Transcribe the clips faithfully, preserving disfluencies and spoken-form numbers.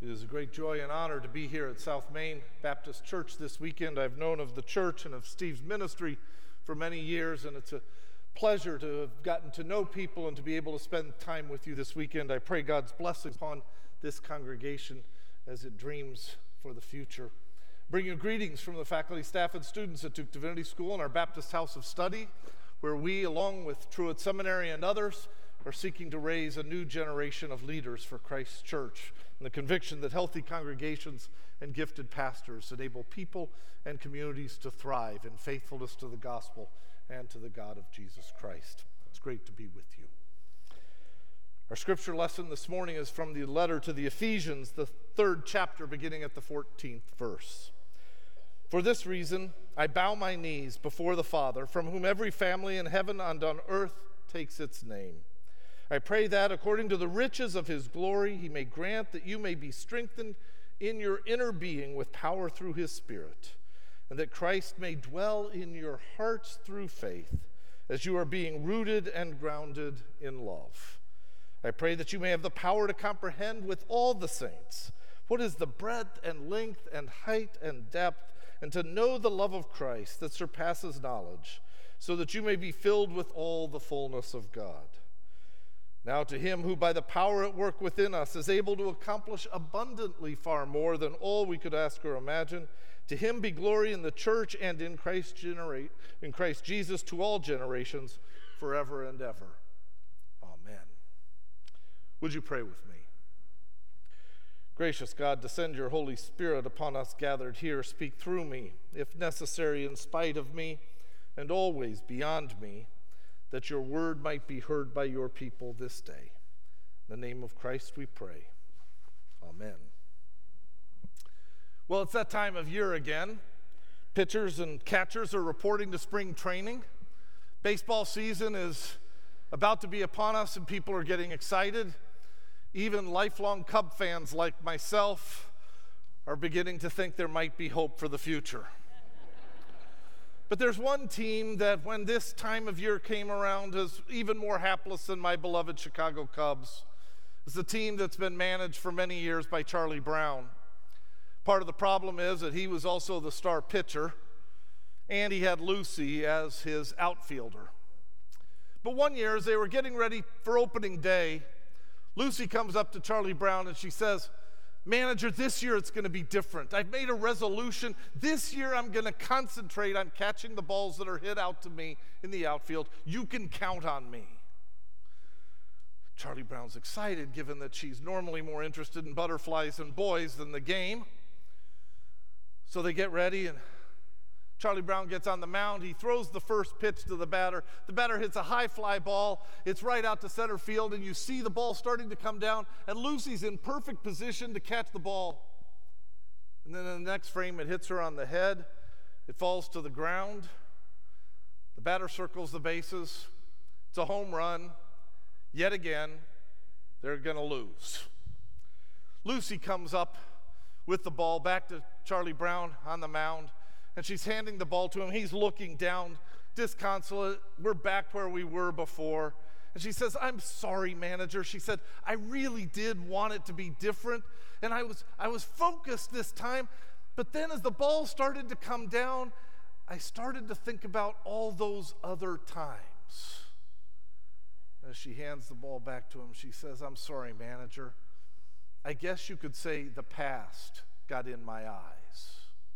It is a great joy and honor to be here at South Main Baptist Church this weekend. I've known of the church and of Steve's ministry for many years, and it's a pleasure to have gotten to know people and to be able to spend time with you this weekend. I pray God's blessings upon this congregation as it dreams for the future. Bring you greetings from the faculty, staff, and students at Duke Divinity School and our Baptist House of Study, where we, along with Truett Seminary and others, are seeking to raise a new generation of leaders for Christ's church, and the conviction that healthy congregations and gifted pastors enable people and communities to thrive in faithfulness to the gospel and to the God of Jesus Christ. It's great to be with you. Our scripture lesson this morning is from the letter to the Ephesians, the third chapter, beginning at the fourteenth verse. For this reason, I bow my knees before the Father, from whom every family in heaven and on earth takes its name. I pray that, according to the riches of his glory, he may grant that you may be strengthened in your inner being with power through his Spirit, and that Christ may dwell in your hearts through faith, as you are being rooted and grounded in love. I pray that you may have the power to comprehend with all the saints what is the breadth and length and height and depth, and to know the love of Christ that surpasses knowledge, so that you may be filled with all the fullness of God. Now to him who by the power at work within us is able to accomplish abundantly far more than all we could ask or imagine, to him be glory in the church and in Christ generate in Christ Jesus to all generations, forever and ever. Amen. Would you pray with me? Gracious God, descend your Holy Spirit upon us gathered here. Speak through me, if necessary, in spite of me, and always beyond me, that your word might be heard by your people this day. In the name of Christ we pray. Amen. Well, it's that time of year again. Pitchers and catchers are reporting to spring training. Baseball season is about to be upon us, and people are getting excited. Even lifelong Cub fans like myself are beginning to think there might be hope for the future. But there's one team that, when this time of year came around, is even more hapless than my beloved Chicago Cubs. It's a team that's been managed for many years by Charlie Brown. Part of the problem is that he was also the star pitcher, and he had Lucy as his outfielder. But one year, as they were getting ready for opening day, Lucy comes up to Charlie Brown and she says, "Manager, this year it's going to be different. I've made a resolution. This year I'm going to concentrate on catching the balls that are hit out to me in the outfield. You can count on me." Charlie Brown's excited, given that she's normally more interested in butterflies and boys than the game. So they get ready, and Charlie Brown gets on the mound. He throws the first pitch to the batter. The batter hits a high fly ball. It's right out to center field, and you see the ball starting to come down, and Lucy's in perfect position to catch the ball. And then in the next frame, it hits her on the head. It falls to the ground. The batter circles the bases. It's a home run. Yet again, they're going to lose. Lucy comes up with the ball back to Charlie Brown on the mound, and she's handing the ball to him. He's looking down, disconsolate. We're back where we were before. And she says, "I'm sorry, manager." She said, "I really did want it to be different, and I was I was focused this time. But then as the ball started to come down, I started to think about all those other times." As she hands the ball back to him, she says, "I'm sorry, manager. I guess you could say the past got in my eyes.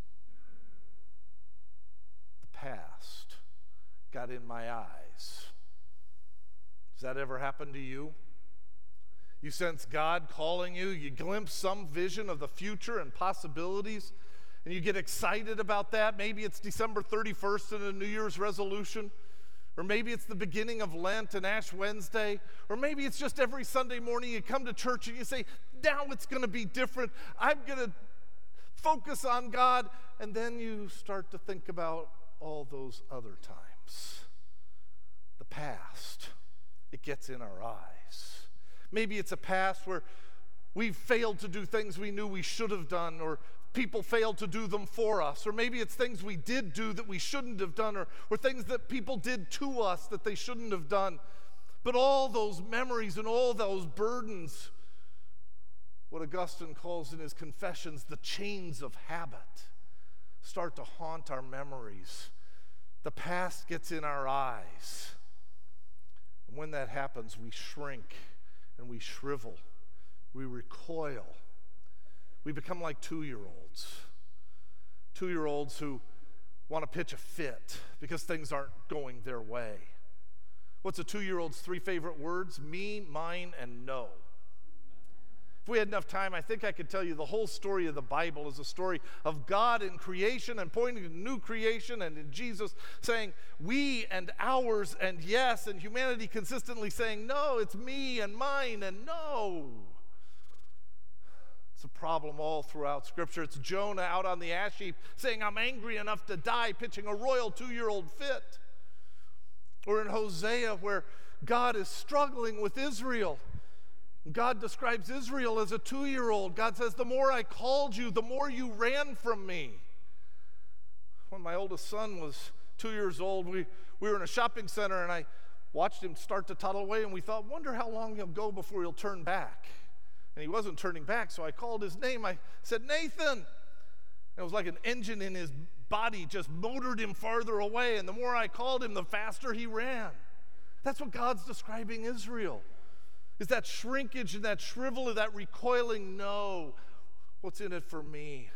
Past got in my eyes." Does that ever happen to you? You sense God calling you, you glimpse some vision of the future and possibilities, and you get excited about that. Maybe it's December thirty-first and a New Year's resolution, or maybe it's the beginning of Lent and Ash Wednesday, or maybe it's just every Sunday morning you come to church and you say, "Now it's going to be different. I'm going to focus on God," and then you start to think about all those other times. The past, it gets in our eyes. Maybe it's a past where we've failed to do things we knew we should have done, or people failed to do them for us, or maybe it's things we did do that we shouldn't have done, or, or things that people did to us that they shouldn't have done. But all those memories and all those burdens what Augustine calls in his Confessions the chains of habit start to haunt our memories. The past gets in our eyes. And when that happens, we shrink and we shrivel. We recoil. We become like two-year-olds. Two-year-olds who want to pitch a fit because things aren't going their way. What's a two-year-old's three favorite words? Me, mine, and no. If we had enough time, I think I could tell you the whole story of the Bible is a story of God in creation and pointing to new creation, and in Jesus saying we and ours and yes, and humanity consistently saying no, it's me and mine and no. It's a problem all throughout Scripture. It's Jonah out on the ash heap saying, I'm angry enough to die, pitching a royal two-year-old fit. Or in Hosea, where God is struggling with Israel. God describes Israel as a two-year-old. God says, the more I called you, the more you ran from me. When my oldest son was two years old, we, we were in a shopping center, and I watched him start to toddle away, and we thought, wonder how long he'll go before he'll turn back. And he wasn't turning back, so I called his name. I said, Nathan. And it was like an engine in his body just motored him farther away, and the more I called him, the faster he ran. That's what God's describing Israel. Is that shrinkage and that shrivel and that recoiling, no, what's in it for me?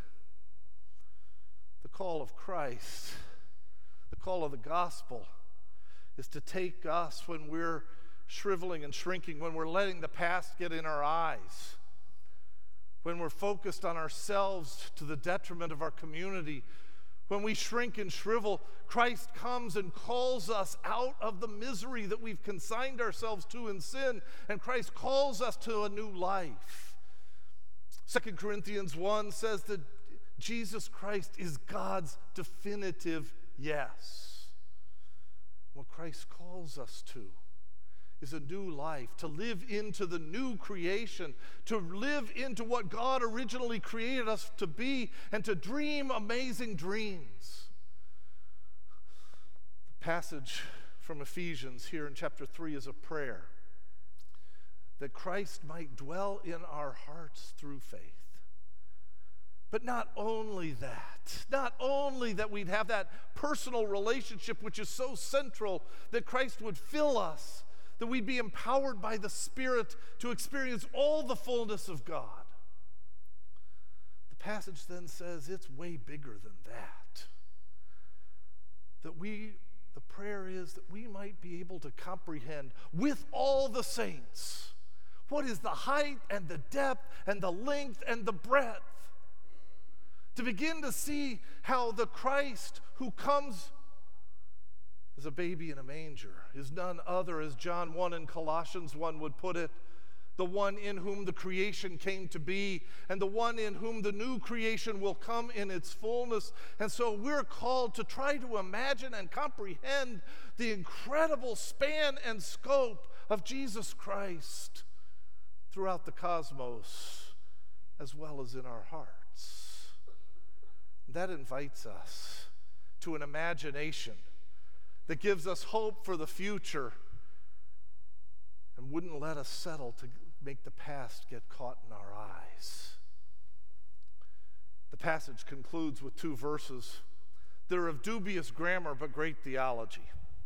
The call of Christ, the call of the gospel is to take us when we're shriveling and shrinking, when we're letting the past get in our eyes, when we're focused on ourselves to the detriment of our community. When we shrink and shrivel, Christ comes and calls us out of the misery that we've consigned ourselves to in sin, and Christ calls us to a new life. Second Corinthians one says that Jesus Christ is God's definitive yes. What Christ calls us to is a new life, to live into the new creation, to live into what God originally created us to be, and to dream amazing dreams. The passage from Ephesians here in chapter three is a prayer that Christ might dwell in our hearts through faith. But not only that, not only that we'd have that personal relationship which is so central, that Christ would fill us, that we'd be empowered by the Spirit to experience all the fullness of God. The passage then says it's way bigger than that. That we, the prayer is that we might be able to comprehend with all the saints what is the height and the depth and the length and the breadth. To begin to see how the Christ who comes as a baby in a manger is none other, as John one and Colossians one would put it, the one in whom the creation came to be, and the one in whom the new creation will come in its fullness. And so we're called to try to imagine and comprehend the incredible span and scope of Jesus Christ throughout the cosmos, as well as in our hearts. That invites us to an imagination that gives us hope for the future and wouldn't let us settle to make the past get caught in our eyes. The passage concludes with two verses. They're of dubious grammar but great theology.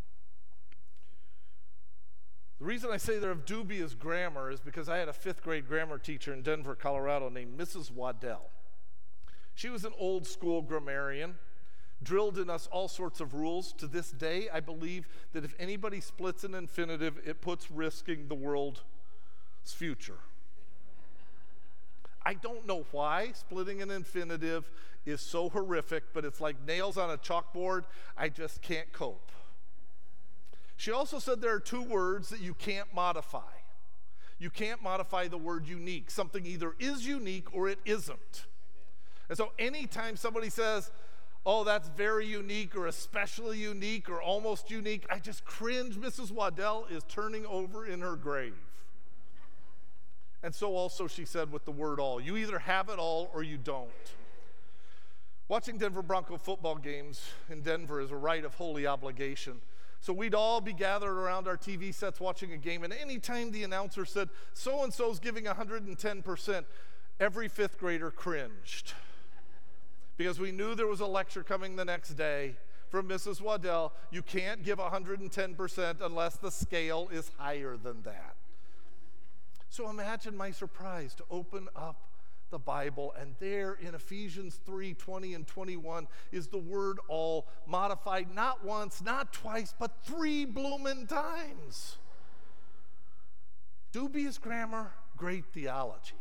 The reason I say they're of dubious grammar is because I had a fifth grade grammar teacher in Denver, Colorado named Missus Waddell. She was an old school grammarian, drilled in us all sorts of rules. To this day, I believe that if anybody splits an infinitive, it puts risking the world's future. I don't know why splitting an infinitive is so horrific, but it's like nails on a chalkboard. I just can't cope. She also said there are two words that you can't modify. You can't modify the word unique. Something either is unique or it isn't. And so anytime somebody says, oh, that's very unique or especially unique or almost unique, I just cringe. Missus Waddell is turning over in her grave. And so also she said with the word all. You either have it all or you don't. Watching Denver Bronco football games in Denver is a rite of holy obligation. So we'd all be gathered around our T V sets watching a game, and anytime the announcer said, so-and-so's giving one hundred ten percent, every fifth grader cringed because we knew there was a lecture coming the next day from Missus Waddell. You can't give one hundred ten percent unless the scale is higher than that. So imagine my surprise to open up the Bible, and there in Ephesians three, twenty and twenty-one is the word all modified, not once, not twice, but three bloomin' times. Dubious grammar, great theology.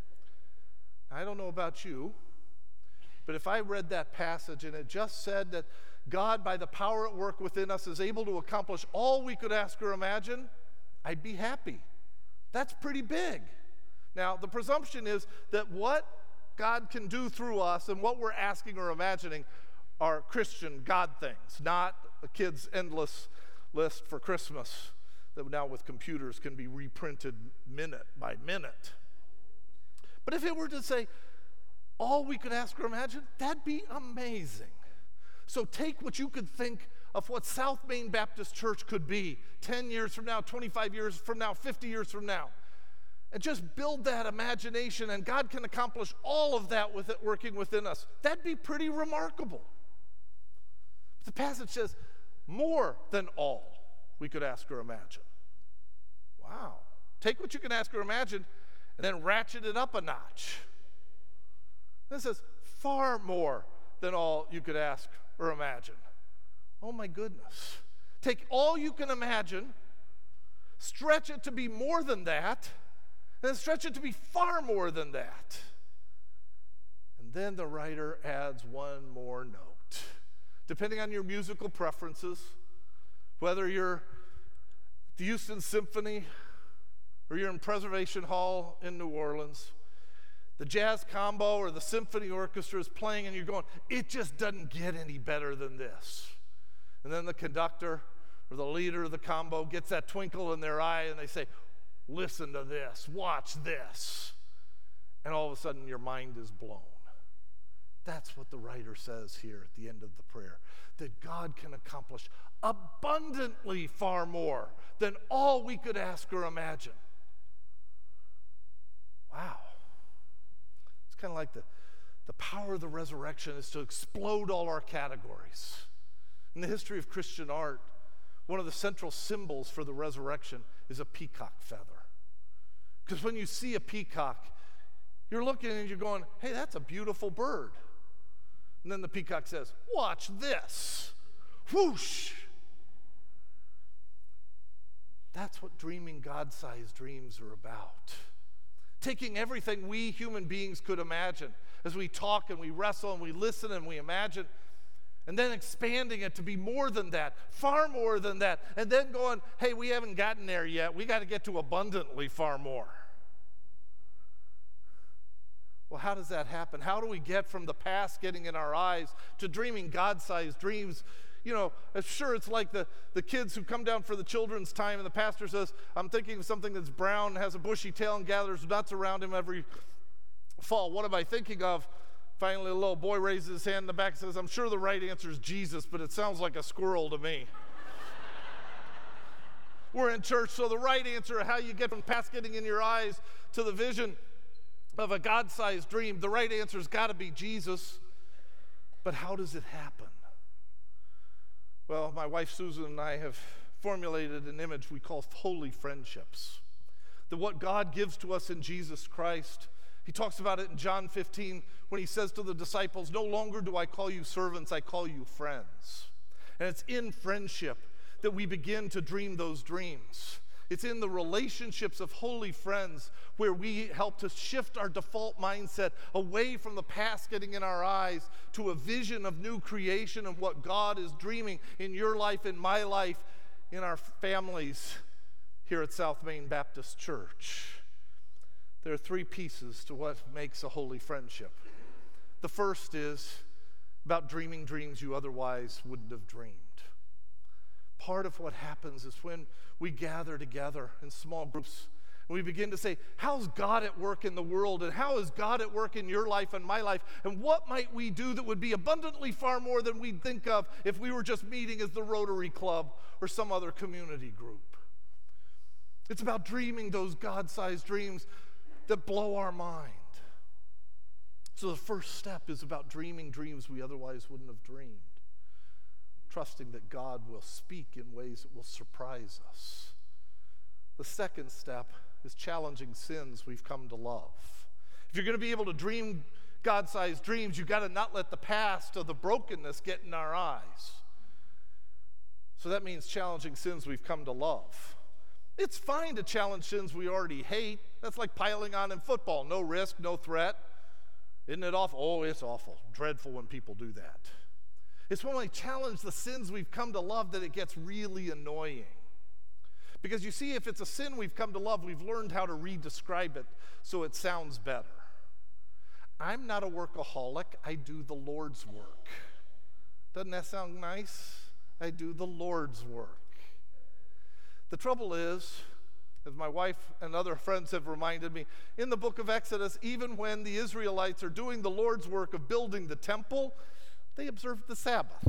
I don't know about you, but if I read that passage and it just said that God, by the power at work within us, is able to accomplish all we could ask or imagine, I'd be happy. That's pretty big. Now, the presumption is that what God can do through us and what we're asking or imagining are Christian God things, not a kid's endless list for Christmas that now with computers can be reprinted minute by minute. But if it were to say all we could ask or imagine, that'd be amazing. So take what you could think of what South Main Baptist Church could be ten years from now, twenty-five years from now, fifty years from now. And just build that imagination, and God can accomplish all of that with it working within us. That'd be pretty remarkable. The passage says more than all we could ask or imagine. Wow. Take what you can ask or imagine and then ratchet it up a notch. This says far more than all you could ask or imagine. Oh my goodness. Take all you can imagine, stretch it to be more than that, and then stretch it to be far more than that. And then the writer adds one more note. Depending on your musical preferences, whether you're at the Houston Symphony or you're in Preservation Hall in New Orleans, the jazz combo or the symphony orchestra is playing and you're going, it just doesn't get any better than this. And then the conductor or the leader of the combo gets that twinkle in their eye and they say, listen to this, watch this. And all of a sudden your mind is blown. That's what the writer says here at the end of the prayer, that God can accomplish abundantly far more than all we could ask or imagine. Wow. It's kind of like the, the power of the resurrection is to explode all our categories. In the history of Christian art, one of the central symbols for the resurrection is a peacock feather. Because when you see a peacock, you're looking and you're going, hey, that's a beautiful bird. And then the peacock says, watch this. Whoosh. That's what dreaming God-sized dreams are about. Taking everything we human beings could imagine as we talk and we wrestle and we listen and we imagine, and then expanding it to be more than that, far more than that, and then going, hey, we haven't gotten there yet. We got to get to abundantly far more. Well, how does that happen? How do we get from the past getting in our eyes to dreaming God-sized dreams? You know, sure, it's like the, the kids who come down for the children's time and the pastor says, I'm thinking of something that's brown, has a bushy tail, and gathers nuts around him every fall. What am I thinking of? Finally, a little boy raises his hand in the back and says, I'm sure the right answer is Jesus, but it sounds like a squirrel to me. We're in church, so the right answer, how you get from past getting in your eyes to the vision of a God-sized dream, the right answer has got to be Jesus. But how does it happen? Well, my wife Susan and I have formulated an image we call holy friendships. That what God gives to us in Jesus Christ, he talks about it in John fifteen when he says to the disciples, no longer do I call you servants, I call you friends. And it's in friendship that we begin to dream those dreams. It's in the relationships of holy friends where we help to shift our default mindset away from the past getting in our eyes to a vision of new creation and what God is dreaming in your life, in my life, in our families here at South Main Baptist Church. There are three pieces to what makes a holy friendship. The first is about dreaming dreams you otherwise wouldn't have dreamed. Part of what happens is when we gather together in small groups and we begin to say, how's God at work in the world, and how is God at work in your life and my life, and what might we do that would be abundantly far more than we'd think of if we were just meeting as the Rotary Club or some other community group. It's about dreaming those God-sized dreams that blow our mind. So the first step is about dreaming dreams we otherwise wouldn't have dreamed, trusting that God will speak in ways that will surprise us. The second step is challenging sins we've come to love. If you're going to be able to dream God-sized dreams, you've got to not let the past or the brokenness get in our eyes. So that means challenging sins we've come to love. It's fine to challenge sins we already hate. That's like piling on in football. No risk, no threat. Isn't it awful? Oh, it's awful. Dreadful when people do that. It's when we challenge the sins we've come to love that it gets really annoying. Because you see, if it's a sin we've come to love, we've learned how to re-describe it so it sounds better. I'm not a workaholic. I do the Lord's work. Doesn't that sound nice? I do the Lord's work. The trouble is, as my wife and other friends have reminded me, in the book of Exodus, even when the Israelites are doing the Lord's work of building the temple, they observed the Sabbath.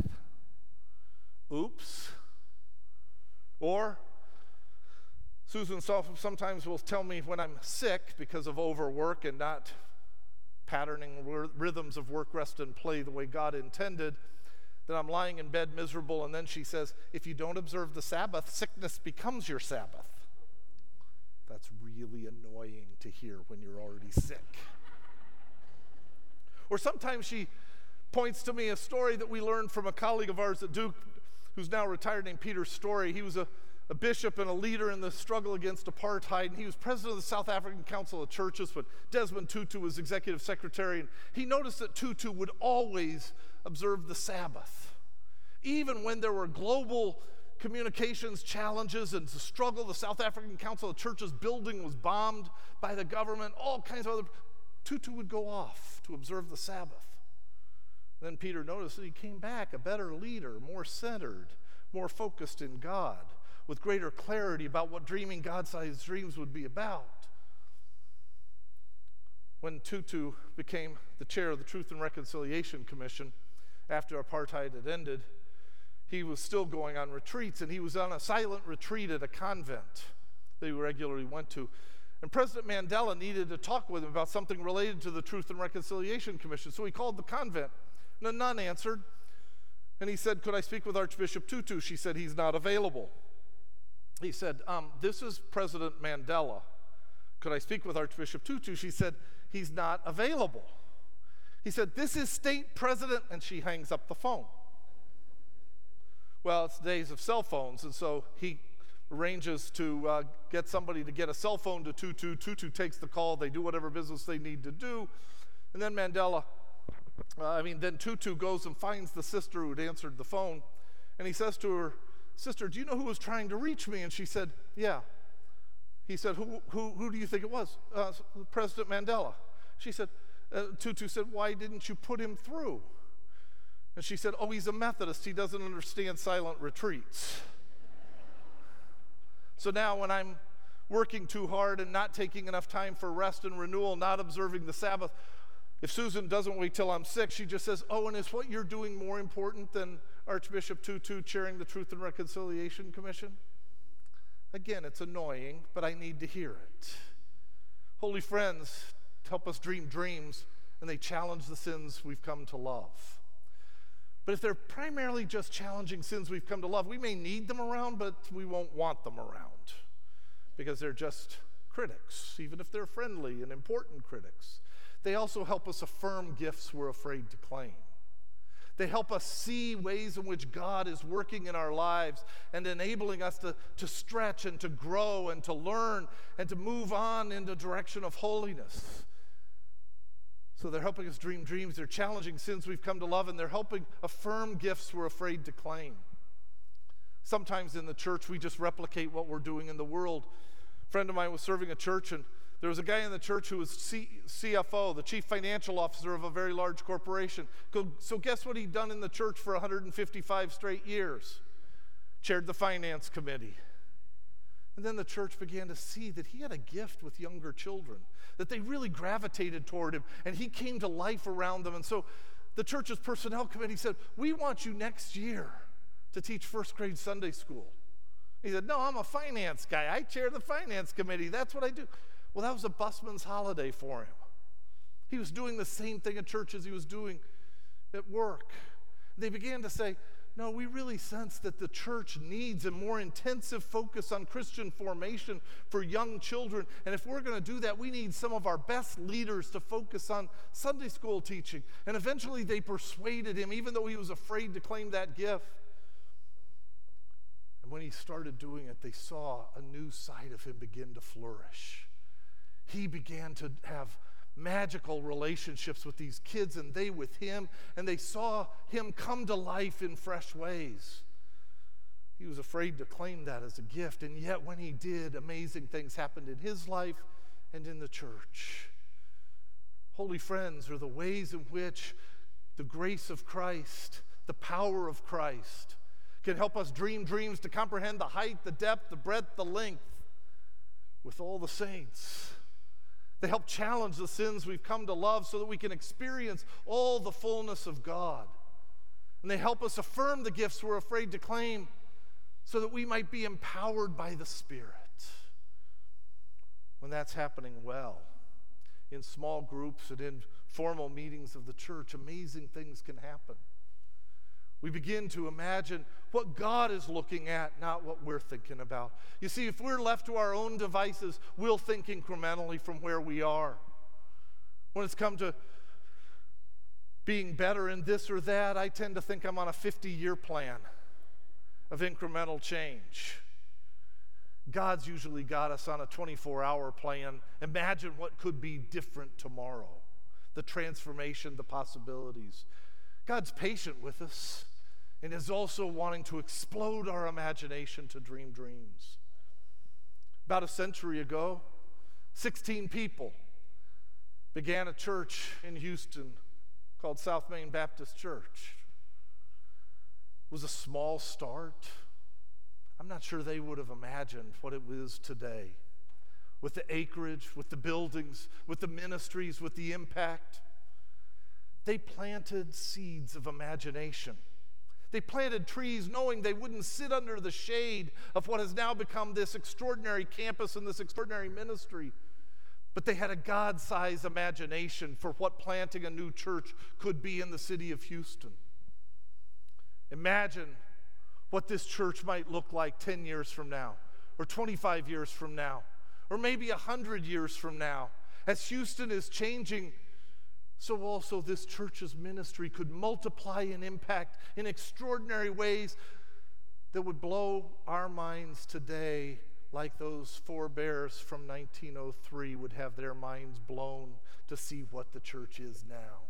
Oops. Or Susan sometimes will tell me when I'm sick because of overwork and not patterning rhythms of work, rest, and play the way God intended, that I'm lying in bed miserable, and then she says, if you don't observe the Sabbath, sickness becomes your Sabbath. That's really annoying to hear when you're already sick. Or sometimes she points to me a story that we learned from a colleague of ours at Duke, who's now retired, named Peter Story. He was a, a bishop and a leader in the struggle against apartheid, and he was president of the South African Council of Churches when Desmond Tutu was executive secretary, and he noticed that Tutu would always observe the Sabbath. Even when there were global communications challenges and the struggle, the South African Council of Churches building was bombed by the government, all kinds of other, Tutu would go off to observe the Sabbath. Then Peter noticed that he came back a better leader, more centered, more focused in God, with greater clarity about what dreaming God-sized dreams would be about. When Tutu became the chair of the Truth and Reconciliation Commission after apartheid had ended, he was still going on retreats, and he was on a silent retreat at a convent that he regularly went to. And President Mandela needed to talk with him about something related to the Truth and Reconciliation Commission. So he called the convent, and a nun answered, and he said, could I speak with Archbishop Tutu? She said, he's not available. He said, um, this is President Mandela. Could I speak with Archbishop Tutu? She said, he's not available. He said, this is state president, and she hangs up the phone. Well, it's days of cell phones, and so he arranges to uh, get somebody to get a cell phone to Tutu. Tutu takes the call. They do whatever business they need to do. And then Mandela, uh, I mean, then Tutu goes and finds the sister who had answered the phone, and he says to her, sister, do you know who was trying to reach me? And she said, yeah. He said, who, who, who do you think it was? Uh, President Mandela. She said, uh, Tutu said, why didn't you put him through? And she said, oh, he's a Methodist. He doesn't understand silent retreats. So now when I'm working too hard and not taking enough time for rest and renewal, not observing the Sabbath, if Susan doesn't wait till I'm sick, she just says, oh, and is what you're doing more important than Archbishop Tutu chairing the Truth and Reconciliation Commission? Again, it's annoying, but I need to hear it. Holy friends help us dream dreams, and they challenge the sins we've come to love. But if they're primarily just challenging sins we've come to love, we may need them around, but we won't want them around because they're just critics, even if they're friendly and important critics. They also help us affirm gifts we're afraid to claim. They help us see ways in which God is working in our lives and enabling us to, to stretch and to grow and to learn and to move on in the direction of holiness. So they're helping us dream dreams. They're challenging sins we've come to love, and they're helping affirm gifts we're afraid to claim. Sometimes in the church, we just replicate what we're doing in the world. A friend of mine was serving a church, and there was a guy in the church who was C- CFO, the chief financial officer of a very large corporation. So guess what he'd done in the church for one hundred fifty-five straight years? Chaired the finance committee. And then the church began to see that he had a gift with younger children, that they really gravitated toward him, and he came to life around them. And so the church's personnel committee said, we want you next year to teach first grade Sunday school. He said, no, I'm a finance guy. I chair the finance committee. That's what I do. Well, that was a busman's holiday for him. He was doing the same thing at church as he was doing at work. They began to say, no, we really sense that the church needs a more intensive focus on Christian formation for young children. And if we're going to do that, we need some of our best leaders to focus on Sunday school teaching. And eventually they persuaded him, even though he was afraid to claim that gift. And when he started doing it, they saw a new side of him begin to flourish. He began to have magical relationships with these kids, and they with him, and they saw him come to life in fresh ways. He was afraid to claim that as a gift, and yet when he did, amazing things happened in his life and in the church. Holy friends, are the ways in which the grace of Christ, the power of Christ, can help us dream dreams to comprehend the height, the depth, the breadth, the length with all the saints. They help challenge the sins we've come to love so that we can experience all the fullness of God. And they help us affirm the gifts we're afraid to claim so that we might be empowered by the Spirit. When that's happening well, in small groups and in formal meetings of the church, amazing things can happen. We begin to imagine what God is looking at, not what we're thinking about. You see, if we're left to our own devices, we'll think incrementally from where we are. When it's come to being better in this or that, I tend to think I'm on a fifty-year plan of incremental change. God's usually got us on a twenty-four hour plan. Imagine what could be different tomorrow. The transformation, the possibilities. God's patient with us and is also wanting to explode our imagination to dream dreams. About a century ago, sixteen people began a church in Houston called South Main Baptist Church. It was a small start. I'm not sure they would have imagined what it is today, with the acreage, with the buildings, with the ministries, with the impact. They planted seeds of imagination. They planted trees knowing they wouldn't sit under the shade of what has now become this extraordinary campus and this extraordinary ministry. But they had a God-sized imagination for what planting a new church could be in the city of Houston. Imagine what this church might look like ten years from now, or twenty-five years from now, or maybe one hundred years from now. As Houston is changing, so also this church's ministry could multiply and impact in extraordinary ways that would blow our minds today, like those forebears from nineteen oh three would have their minds blown to see what the church is now.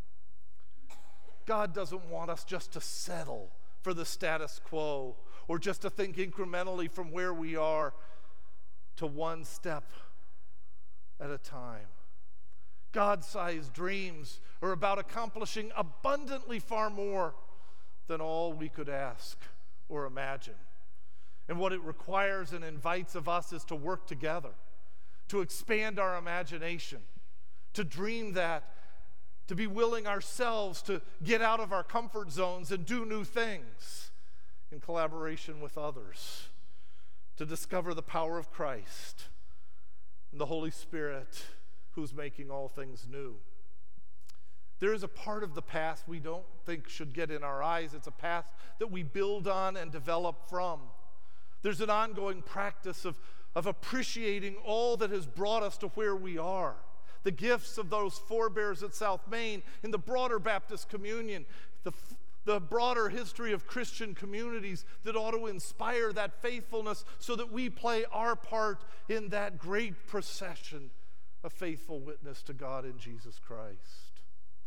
God doesn't want us just to settle for the status quo or just to think incrementally from where we are to one step at a time. God-sized dreams are about accomplishing abundantly far more than all we could ask or imagine. And what it requires and invites of us is to work together, to expand our imagination, to dream that, to be willing ourselves to get out of our comfort zones and do new things in collaboration with others, to discover the power of Christ and the Holy Spirit who's making all things new. There is a part of the path we don't think should get in our eyes. It's a path that we build on and develop from. There's an ongoing practice of, of appreciating all that has brought us to where we are. The gifts of those forebears at South Main, in the broader Baptist communion, the, the broader history of Christian communities that ought to inspire that faithfulness so that we play our part in that great procession a faithful witness to God in Jesus Christ.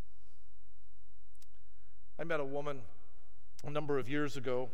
I met a woman a number of years ago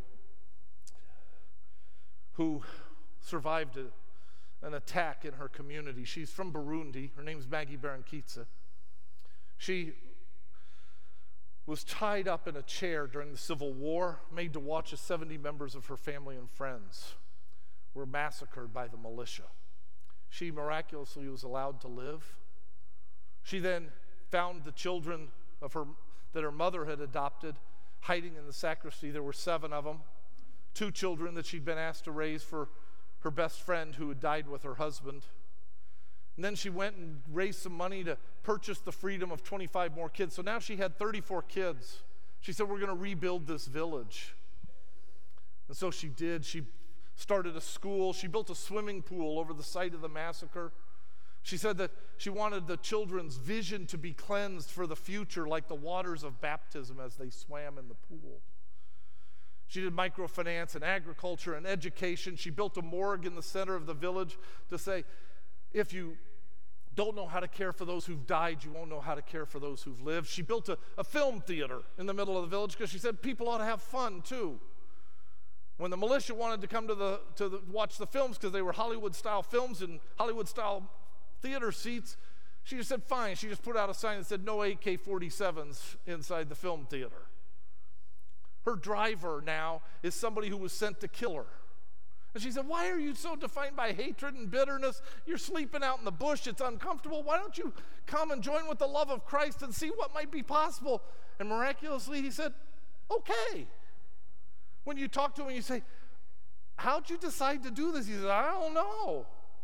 who survived a, an attack in her community. She's from Burundi. Her name's Maggie Barankitsa. She was tied up in a chair during the Civil War, made to watch as seventy members of her family and friends were massacred by the militia. She miraculously was allowed to live. She then found the children of her that her mother had adopted hiding in the sacristy. There were seven of them. Two children that she'd been asked to raise for her best friend who had died with her husband. And then she went and raised some money to purchase the freedom of twenty-five more kids. So now she had thirty-four kids. She said, we're going to rebuild this village. And so she did. She started a school. She built a swimming pool over the site of the massacre. She said that she wanted the children's vision to be cleansed for the future, like the waters of baptism as they swam in the pool. She did microfinance and agriculture and education. She built a morgue in the center of the village to say, if you don't know how to care for those who've died, you won't know how to care for those who've lived. She built a, a film theater in the middle of the village because she said people ought to have fun too. When the militia wanted to come to the to the, watch the films because they were Hollywood-style films and Hollywood-style theater seats, she just said, fine. She just put out a sign that said, no A K forty-sevens inside the film theater. Her driver now is somebody who was sent to kill her. And she said, why are you so defined by hatred and bitterness? You're sleeping out in the bush. It's uncomfortable. Why don't you come and join with the love of Christ and see what might be possible? And miraculously, he said, okay. When you talk to him and you say, how'd you decide to do this? He said, I don't know.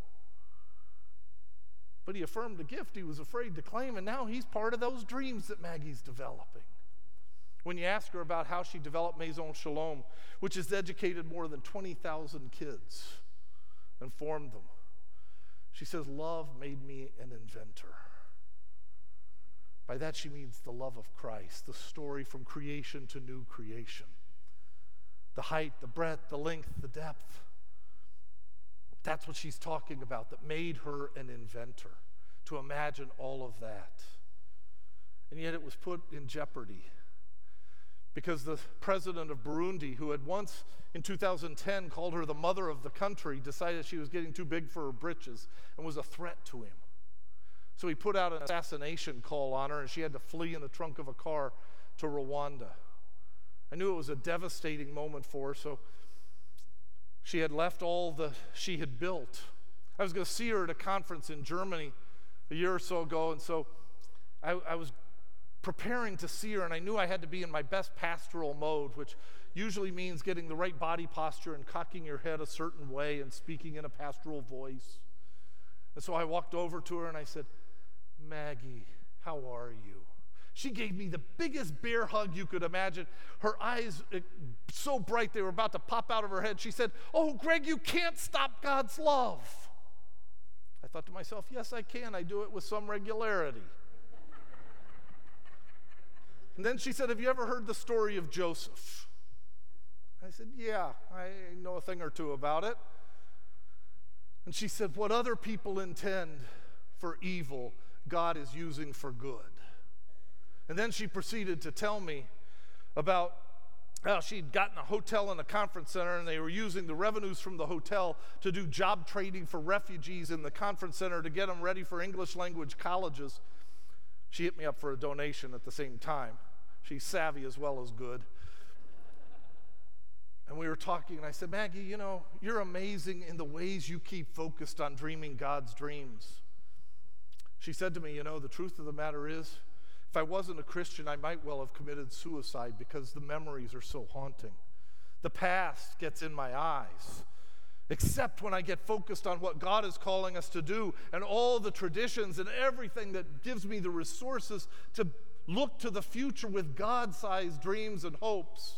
But he affirmed a gift he was afraid to claim, and now he's part of those dreams that Maggie's developing. When you ask her about how she developed Maison Shalom, which has educated more than twenty thousand kids and formed them, she says, love made me an inventor. By that she means the love of Christ, the story from creation to new creation. The height, the breadth, the length, the depth. That's what she's talking about, that made her an inventor, to imagine all of that. And yet it was put in jeopardy because the president of Burundi, who had once in two thousand ten called her the mother of the country, decided she was getting too big for her britches and was a threat to him. So he put out an assassination call on her, and she had to flee in the trunk of a car to Rwanda. I knew it was a devastating moment for her, so she had left all that she had built. I was going to see her at a conference in Germany a year or so ago, and so I, I was preparing to see her, and I knew I had to be in my best pastoral mode, which usually means getting the right body posture and cocking your head a certain way and speaking in a pastoral voice. And so I walked over to her and I said, Maggie, how are you? She gave me the biggest bear hug you could imagine. Her eyes it, so bright they were about to pop out of her head. She said, oh, Greg, you can't stop God's love. I thought to myself, yes, I can. I do it with some regularity. And then she said, have you ever heard the story of Joseph? I said, yeah, I know a thing or two about it. And she said, what other people intend for evil, God is using for good. And then she proceeded to tell me about how she'd gotten a hotel and a conference center, and they were using the revenues from the hotel to do job training for refugees in the conference center to get them ready for English language colleges. She hit me up for a donation at the same time. She's savvy as well as good. And we were talking, and I said, Maggie, you know, you're amazing in the ways you keep focused on dreaming God's dreams. She said to me, you know, the truth of the matter is, if I wasn't a Christian, I might well have committed suicide because the memories are so haunting. The past gets in my eyes. Except when I get focused on what God is calling us to do and all the traditions and everything that gives me the resources to look to the future with God-sized dreams and hopes.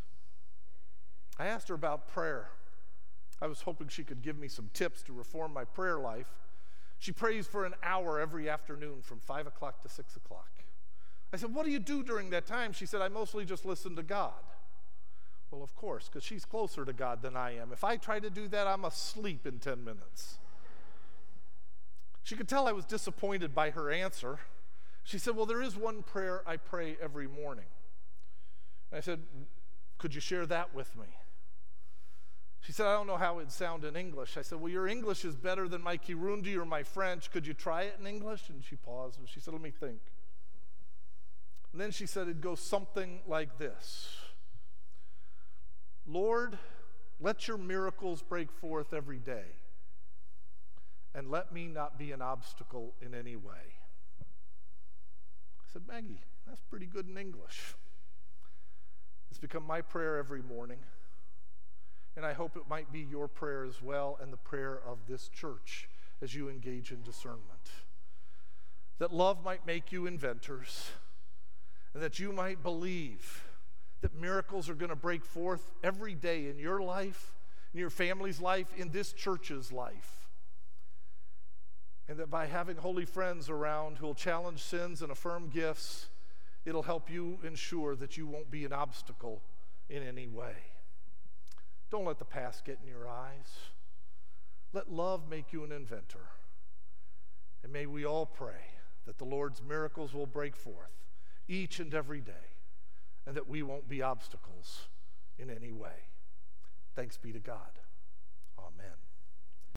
I asked her about prayer. I was hoping she could give me some tips to reform my prayer life. She prays for an hour every afternoon from five o'clock to six o'clock. I said, what do you do during that time? She said, I mostly just listen to God. Well, of course, because she's closer to God than I am. If I try to do that, I'm asleep in ten minutes. She could tell I was disappointed by her answer. She said, well, there is one prayer I pray every morning. And I said, could you share that with me? She said, I don't know how it'd sound in English. I said, well, your English is better than my Kirundi or my French. Could you try it in English? And she paused and she said, let me think. And then she said it'd go something like this. Lord, let your miracles break forth every day, and let me not be an obstacle in any way. I said, Maggie, that's pretty good in English. It's become my prayer every morning, and I hope it might be your prayer as well and the prayer of this church as you engage in discernment. That love might make you inventors, and that you might believe that miracles are going to break forth every day in your life, in your family's life, in this church's life. And that by having holy friends around who will challenge sins and affirm gifts, it'll help you ensure that you won't be an obstacle in any way. Don't let the past get in your eyes. Let love make you an inventor. And may we all pray that the Lord's miracles will break forth each and every day, and that we won't be obstacles in any way. Thanks be to God. Amen.